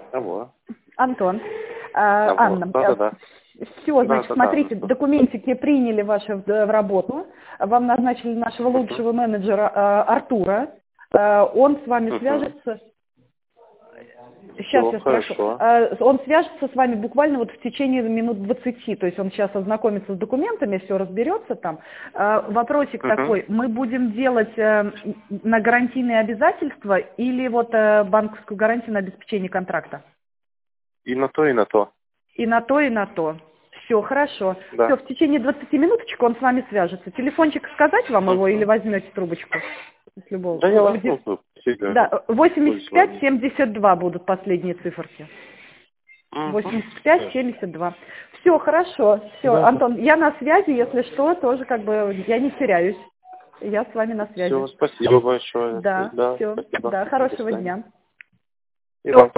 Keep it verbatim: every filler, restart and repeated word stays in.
Алло. Антон. А, Алло. Анна. Да, да, да. Все, Да, значит, да, смотрите, да. документики приняли ваши в, в работу. Вам назначили нашего Угу. лучшего менеджера а, Артура. А, он с вами Угу. свяжется. Сейчас Все я спрошу. хорошо. А, Он свяжется с вами буквально вот в течение минут двадцати. То есть он сейчас ознакомится с документами, все разберется там. А, Вопросик Угу. такой. Мы будем делать э, на гарантийные обязательства или вот э, банковскую гарантию на обеспечение контракта? И на то, и на то. И на то, и на то. Все, хорошо. Все, Да. в течение двадцати минуточек он с вами свяжется. Телефончик сказать вам его или Угу. возьмете трубочку? С любого. Да я вас Где- слушаю. Всегда. Да, восемьдесят Пусть пять звонит. семьдесят два будут последние циферки. Угу. восемьдесят пять семьдесят два. Все, хорошо. Все, Да, да. Антон, я на связи, если что, тоже как бы я не теряюсь. Я с вами на связи. Все, спасибо большое. Да, Да, все. спасибо. Да, До хорошего свидания. дня. И вам